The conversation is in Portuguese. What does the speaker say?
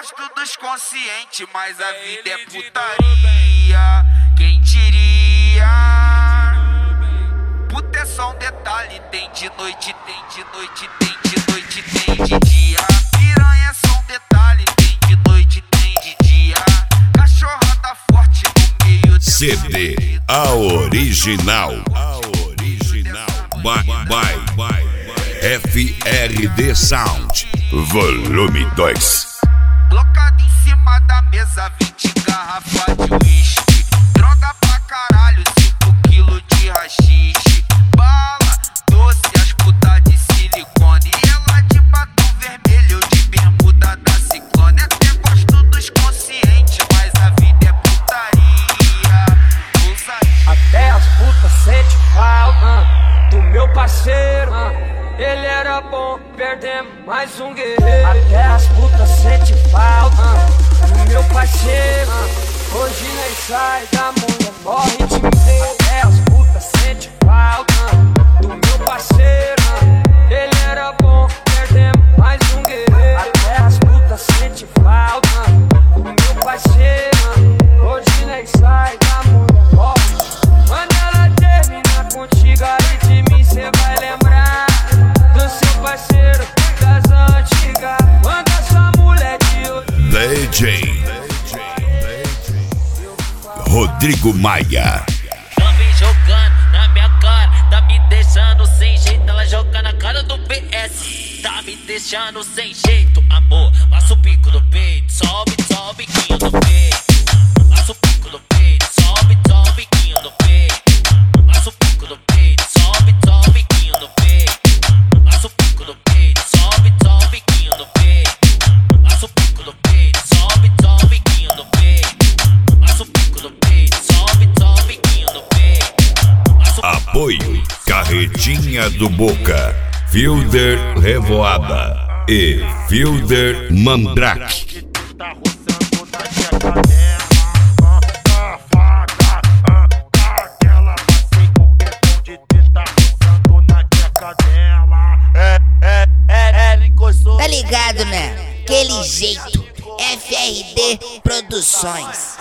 gosto dos conscientes, mas a vida é putaria. Quem diria? Puta é só um detalhe, tem de noite, tem de noite, tem de noite, tem de dia. Piranha é só um detalhe, tem de noite, tem de dia. Cachorrada forte no meio dessa CD, a original. By FRD Sound, volume 2. Colocado em cima da mesa, 20 garrafas de uísque. Droga pra caralho, 5 quilos de rachixe. Bala, doce, as putas de silicone. E ela de batom vermelho, de bermuda da Ciclone. Até gosto dos conscientes, mas a vida é putaria. Até as putas sente falta do meu parceiro. Ele era bom, perdemos mais um guerreiro. Até as putas sente falta do meu parceiro. Hoje nem sai da mulher, morre de medo. Até as putas sente falta do meu parceiro. Ele era bom, perdemos mais um guerreiro. Até as putas sente falta do meu parceiro. Hoje nem sai da mulher, morre. Quando ela termina contigo, aí de mim cê vai lembrar do seu parceiro das antigas. Quando essa mulher te ouvir, DJ Rodrigo Maia. Tá me jogando na minha cara, tá me deixando sem jeito. Ela joga na cara do PS, tá me deixando sem jeito. Amor, passa o pico no peito, sobe, sobe, biquinho no peito. Passa o pico no peito, sobe, sobe, biquinho no peito. Passa o pico no peito, sobe, sobe, biquinho no peito. Passa o pico no peito, sobe, sobe, biquinho no peito. Passa o pico no peito, sobe, sobe, biquinho no peito. Passa o pico no peito, sobe, sobe, biquinho no peito. Apoio Carretinha do Boca, Fielder Revoada e Fielder Mandrake. Tá roçando na minha cadela, safada, aquela passei com questão de tá roçando na minha cadela. Ela encostou. Tá ligado, né? Aquele jeito. FRD Produções.